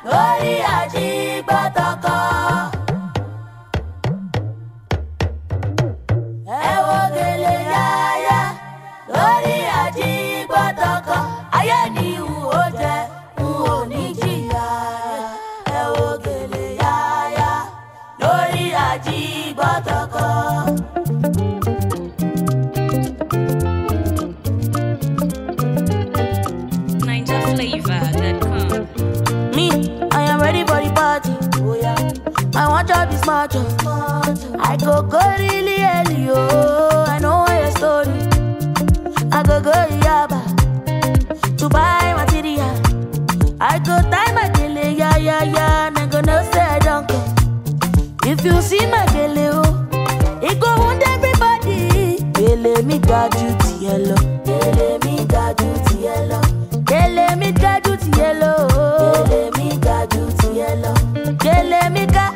lórí àjígbọ́tọ̀kọ. Ẹ wo gèlè yáyá lórí àjígbọ́tọ̀kọ. Ayé ni n ò jẹ, n ò ní jìyà. Ẹ wo gèlè yáyá lórí àjígbọ́tọ̀kọ. Me, I am ready for the party. Oh yeah, I want to be smart. I go really early. Oh, I know your story. I go Yaba to buy material. I go tie my gele, yeah. And I go no say I don't come. If you see my gele, oh, it go wound everybody. Gele me got you to yellow. Gele me got you to yellow. Gele me got you to yellow. Gele me got you to yellow. Gele me got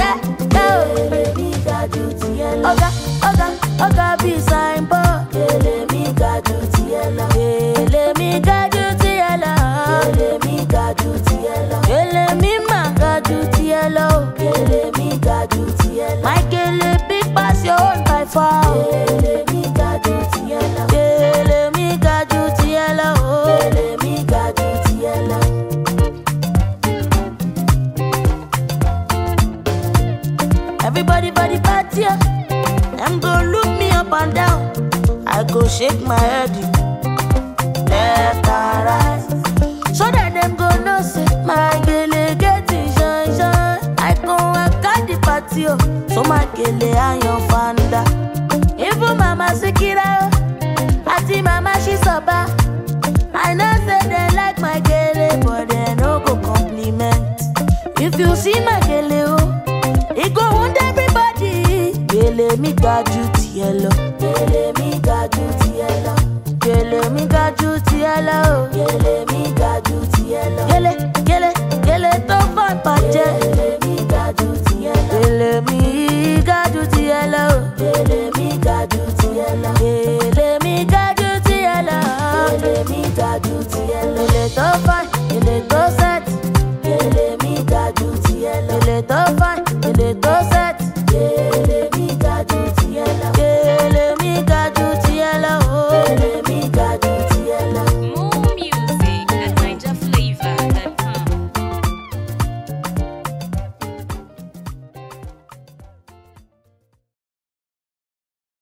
you to yellow. Oga be sign board. Gele me got you to yellow. Gele me got you to yellow. Gele me got you to yellow. Gele me got you to yellow. Gele me got you to yellow. My gele big pass your own by far. Gele me got you to yellow. Gele me got you to yellow. Gele me got you to yellow. Everybody for the party, them go look me up and down. I go shake my head, left and right, so that them go know say my gele getting shine. I go and cut the party, so my gele and your fanda. Even mama Sikira, I see mama she soba. I know say they like my gele, but they no go compliment. If you see my gele, it go wound everybody. Gele me got you to yellow. Gele me got you to yellow. Gele me got you to yellow. Gele me got you to yellow. Gele to fun pache.